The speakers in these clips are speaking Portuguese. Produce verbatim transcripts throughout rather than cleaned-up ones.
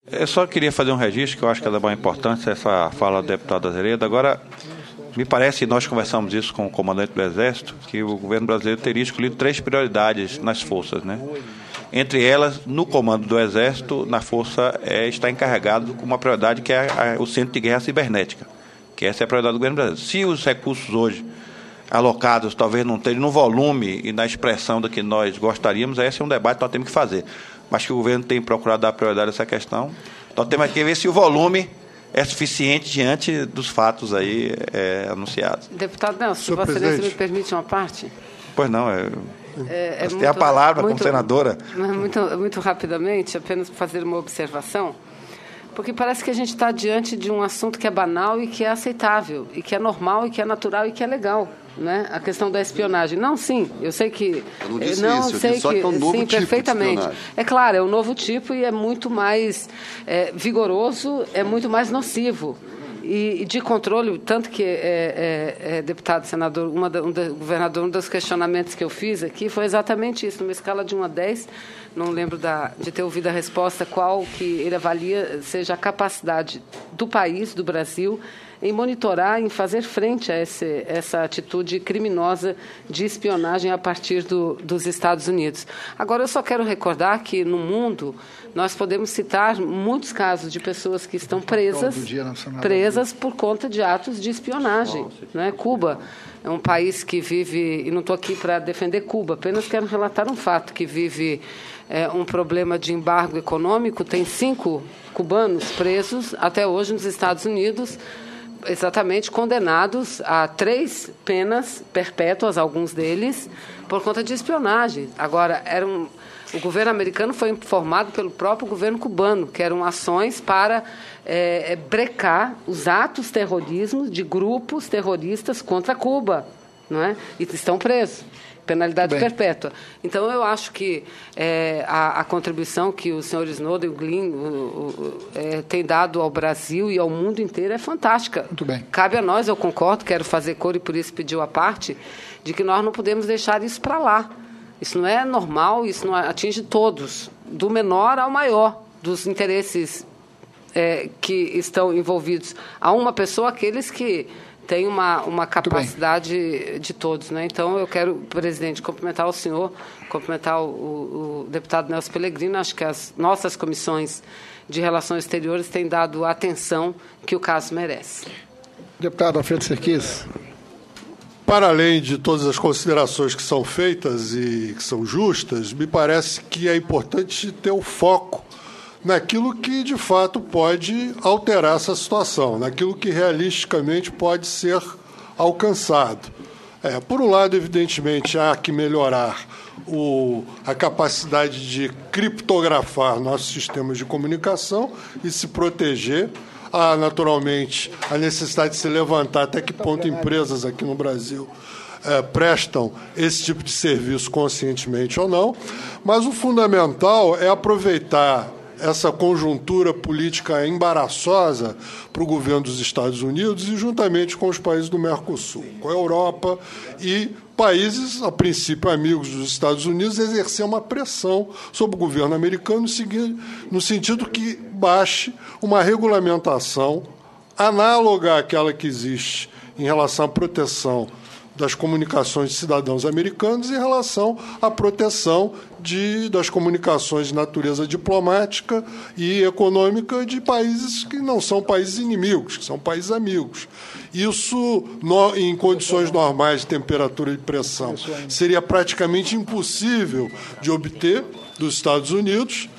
Eu só queria fazer um registro, que eu acho que é da maior importância, essa fala do deputado Azeredo. Agora, me parece, e nós conversamos isso com o comandante do Exército, que o governo brasileiro teria escolhido três prioridades nas forças, né? Entre elas, no comando do Exército, na força, é, está encarregado com uma prioridade que é a, o Centro de Guerra Cibernética, que essa é a prioridade do governo brasileiro. Se os recursos hoje alocados talvez não estejam no volume e na expressão do que nós gostaríamos, esse é um debate que nós temos que fazer. Mas que o governo tem procurado dar prioridade a essa questão. Nós temos que ver se o volume é suficiente diante dos fatos aí é, anunciados. Deputado Nelson, Vossa Excelência me permite uma parte? Pois não, é... É, é tem muito, a palavra muito, como senadora. Muito, muito rapidamente, apenas fazer uma observação, porque parece que a gente está diante de um assunto que é banal e que é aceitável, e que é normal, e que é natural, e que é legal. Né? A questão da espionagem. Não, sim, eu sei que... Eu não disse não isso, eu sei disse só que é um novo sim, tipo perfeitamente. de espionagem. É claro, é um novo tipo e é muito mais é, vigoroso, é muito mais nocivo. E, e de controle, tanto que, é, é, é, deputado, senador, uma da, um da, governador, um dos questionamentos que eu fiz aqui foi exatamente isso, numa escala de um a dez, não lembro da, de ter ouvido a resposta, qual que ele avalia seja a capacidade do país, do Brasil, em monitorar, em fazer frente a esse, essa atitude criminosa de espionagem a partir do, dos Estados Unidos. Agora, eu só quero recordar que, no mundo, nós podemos citar muitos casos de pessoas que estão presas, presas por conta de atos de espionagem. Não é? Cuba é um país que vive, e não estou aqui para defender Cuba, apenas quero relatar um fato, que vive é, um problema de embargo econômico, tem cinco cubanos presos até hoje nos Estados Unidos, exatamente condenados a três penas perpétuas, alguns deles, por conta de espionagem. Agora, era um, o governo americano foi informado pelo próprio governo cubano, que eram ações para é, brecar os atos terrorismo de grupos terroristas contra Cuba, não é? E estão presos. Penalidade perpétua. Então, eu acho que é, a, a contribuição que o senhor Snowden, o Glynn, o, o, é, tem dado ao Brasil e ao mundo inteiro é fantástica. Muito bem. Cabe a nós, eu concordo, quero fazer coro e por isso pediu a parte, de que nós não podemos deixar isso para lá. Isso não é normal, isso não atinge todos, do menor ao maior, dos interesses é, que estão envolvidos. A uma pessoa, aqueles que tem uma, uma capacidade de todos. Né? Então, eu quero, presidente, cumprimentar o senhor, cumprimentar o, o, o deputado Nelson Pellegrino. Acho que as nossas comissões de Relações Exteriores têm dado a atenção que o caso merece. Deputado Alfredo Serquis. Para além de todas as considerações que são feitas e que são justas, me parece que é importante ter o foco naquilo que, de fato, pode alterar essa situação, naquilo que realisticamente pode ser alcançado. É, por um lado, evidentemente, há que melhorar o, a capacidade de criptografar nossos sistemas de comunicação e se proteger. Há, naturalmente, a necessidade de se levantar até que ponto empresas aqui no Brasil é, prestam esse tipo de serviço conscientemente ou não, mas o fundamental é aproveitar essa conjuntura política embaraçosa para o governo dos Estados Unidos e juntamente com os países do Mercosul, com a Europa e países, a princípio amigos dos Estados Unidos, exercer uma pressão sobre o governo americano no sentido que baixe uma regulamentação análoga àquela que existe em relação à proteção das comunicações de cidadãos americanos em relação à proteção de, das comunicações de natureza diplomática e econômica de países que não são países inimigos, que são países amigos. Isso, no, em condições normais de temperatura e de pressão, seria praticamente impossível de obter dos Estados Unidos,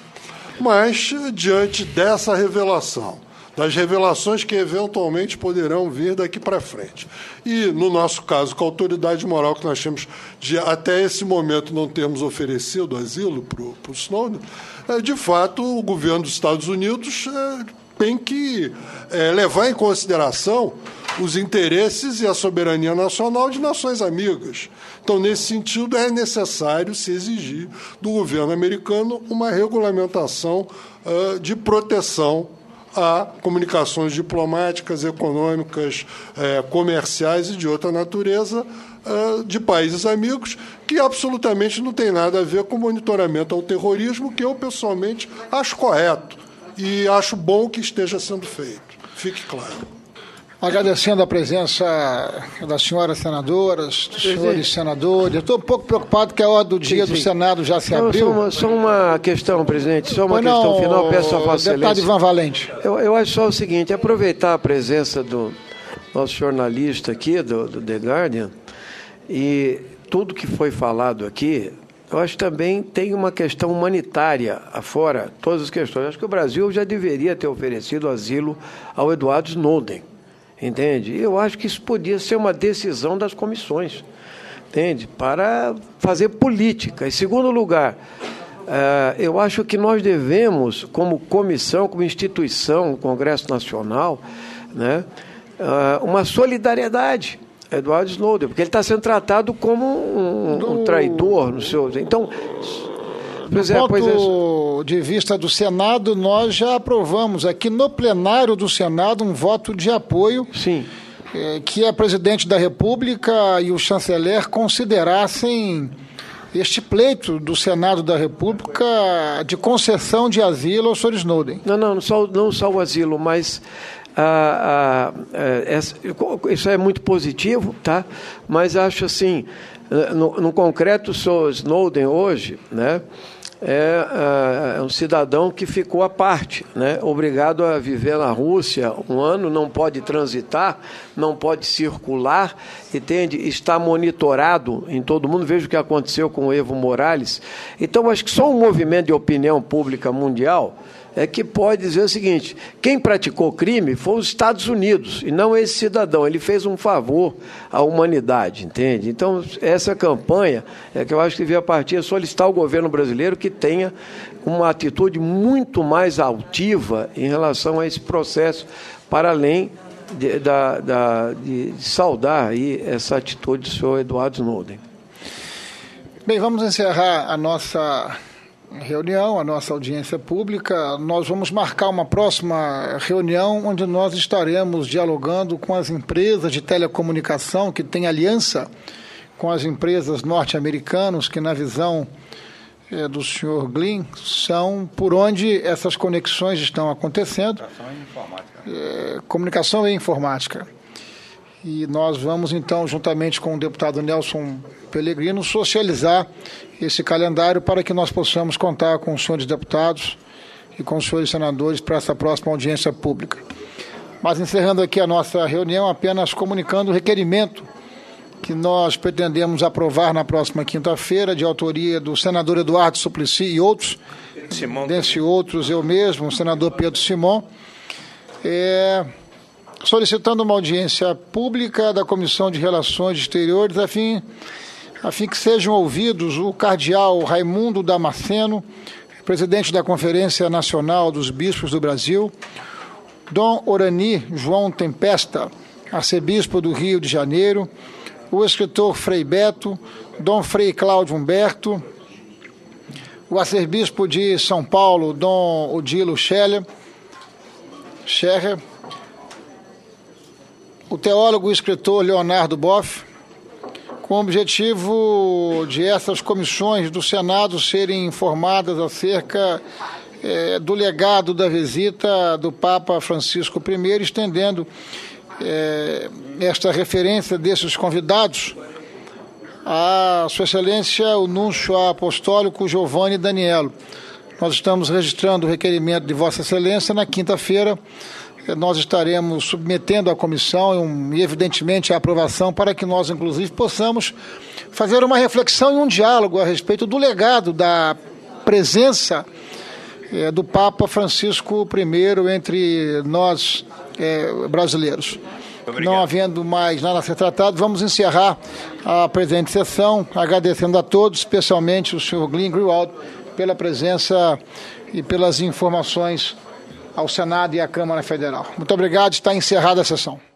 mas, diante dessa revelação, das revelações que eventualmente poderão vir daqui para frente. E, no nosso caso, com a autoridade moral que nós temos de, até esse momento, não termos oferecido asilo para o Snowden, é, de fato, o governo dos Estados Unidos é, tem que é, levar em consideração os interesses e a soberania nacional de nações amigas. Então, nesse sentido, é necessário se exigir do governo americano uma regulamentação uh, de proteção a comunicações diplomáticas, econômicas, eh, comerciais e de outra natureza eh, de países amigos, que absolutamente não tem nada a ver com monitoramento ao terrorismo, que eu, pessoalmente, acho correto. e acho bom que esteja sendo feito. Fique claro. Agradecendo a presença das senhoras senadoras, dos senhores senadores. Eu estou um pouco preocupado que a hora do dia sim, sim. do Senado já se não, abriu. Só uma, só uma questão, presidente, só uma pois questão não, final, peço a Vossa Excelência. Deputado Ivan Valente. Eu, eu acho só o seguinte, aproveitar a presença do nosso jornalista aqui, do, do The Guardian, e tudo que foi falado aqui, eu acho que também tem uma questão humanitária afora, todas as questões. Eu acho que o Brasil já deveria ter oferecido asilo ao Edward Snowden. Entende? Eu acho que isso podia ser uma decisão das comissões, entende? Para fazer política. Em segundo lugar, uh, eu acho que nós devemos, como comissão, como instituição, Congresso Nacional, né, uh, uma solidariedade a Edward Snowden, porque ele está sendo tratado como um, um traidor no seu. Então. Do é, ponto é... de vista do Senado, nós já aprovamos aqui no plenário do Senado um voto de apoio. Sim. Eh, que a presidente da República e o chanceler considerassem este pleito do Senado da República de concessão de asilo ao senhor Snowden. Não, não, não só, não só o asilo, mas ah, ah, essa, isso é muito positivo, tá? Mas acho assim, no, no concreto, o senhor Snowden hoje, né? É, é um cidadão que ficou à parte, né? Obrigado a viver na Rússia um ano, não pode transitar, não pode circular, entende? Está monitorado em todo mundo. Veja o que aconteceu com o Evo Morales. Então, acho que só um movimento de opinião pública mundial é que pode dizer o seguinte: quem praticou crime foi os Estados Unidos e não esse cidadão. Ele fez um favor à humanidade, entende? Então, essa campanha é que eu acho que devia partir a solicitar ao governo brasileiro que tenha uma atitude muito mais altiva em relação a esse processo, para além de, da, da, de saudar aí essa atitude do senhor Edward Snowden. Bem, vamos encerrar a nossa reunião, a nossa audiência pública. Nós vamos marcar uma próxima reunião onde nós estaremos dialogando com as empresas de telecomunicação que têm aliança com as empresas norte-americanas, que na visão é, do senhor Glynn são por onde essas conexões estão acontecendo. Comunicação e informática. É, comunicação e informática. E nós vamos, então, juntamente com o deputado Nelson Pellegrino, socializar esse calendário para que nós possamos contar com os senhores deputados e com os senhores senadores para essa próxima audiência pública. Mas, encerrando aqui a nossa reunião, apenas comunicando o requerimento que nós pretendemos aprovar na próxima quinta-feira, de autoria do senador Eduardo Suplicy e outros, Simão, dentre outros eu mesmo, o senador Pedro Simão, é... solicitando uma audiência pública da Comissão de Relações Exteriores, a fim, a fim que sejam ouvidos o cardeal Raimundo Damasceno, presidente da Conferência Nacional dos Bispos do Brasil, Dom Orani João Tempesta, arcebispo do Rio de Janeiro, o escritor Frei Beto, Dom Frei Cláudio Humberto, o arcebispo de São Paulo, Dom Odilo Scheller, Scherrer, o teólogo e escritor Leonardo Boff, com o objetivo de essas comissões do Senado serem informadas acerca eh, do legado da visita do Papa Francisco I, estendendo eh, esta referência desses convidados a Sua Excelência, o Núncio Apostólico Giovanni Daniello. Nós estamos registrando o requerimento de Vossa Excelência. Na quinta-feira nós estaremos submetendo à comissão e, evidentemente, a aprovação para que nós, inclusive, possamos fazer uma reflexão e um diálogo a respeito do legado da presença é, do Papa Francisco I entre nós é, brasileiros. Obrigado. Não havendo mais nada a ser tratado, vamos encerrar a presente sessão, agradecendo a todos, especialmente o senhor Glynn Greenwald, pela presença e pelas informações ao Senado e à Câmara Federal. Muito obrigado, está encerrada a sessão.